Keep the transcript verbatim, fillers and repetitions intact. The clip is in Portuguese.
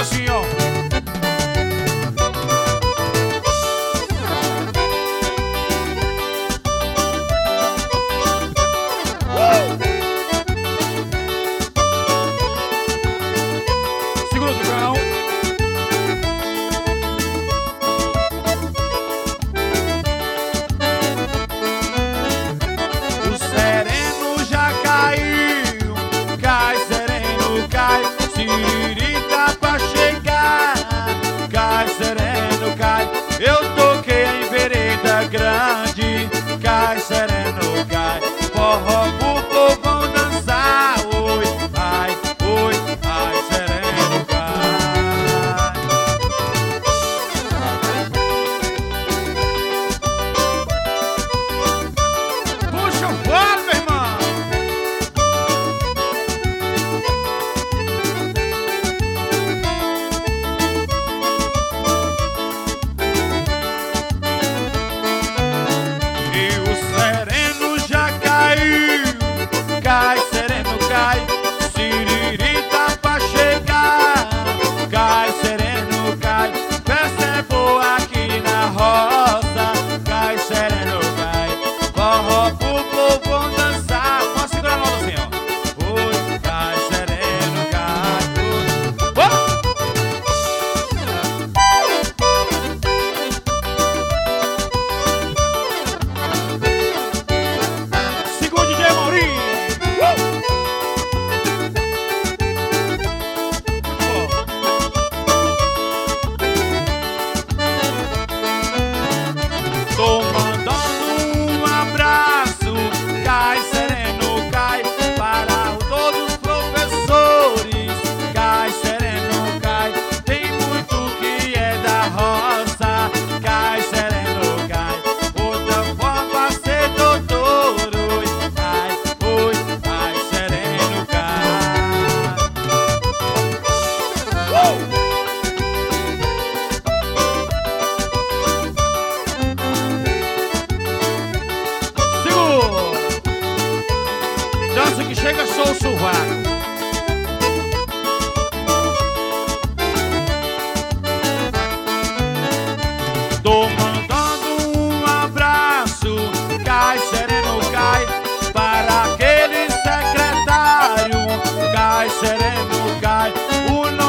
assim, ó. Uh! Segura o violão. O sereno já caiu, cai sereno, cai, Siririca pra chegar, cai sereno, cai. Eu toquei em vereda grande, cai sereno, cai. Forró pro povão dançar, oi, ai, oi, ai, sereno, cai. Puxa o fora, meu irmão. E o sereno já caiu, cai sereno, cai, Siririca pra chegar, cai sereno, cai. Festa é boa aqui na roça, cai sereno, cai. Forró pro povo dançar. Vamos segurar a nota assim, ó. Oi, cai sereno, cai. Oh! Segura o D J Maurinho. Uh! Tô mandando um abraço, cai sereno, cai, para todos os professores, cai sereno, cai. Tem muito que é da roça, cai sereno, cai. Outra forma ser doutor, oi, ai, oi, ai, sereno, cai. Uh! Segura! Dança que chega, sou o sovaco. Tô mandando um abraço, cai sereno, cai, para aquele secretário, cai sereno, cai. O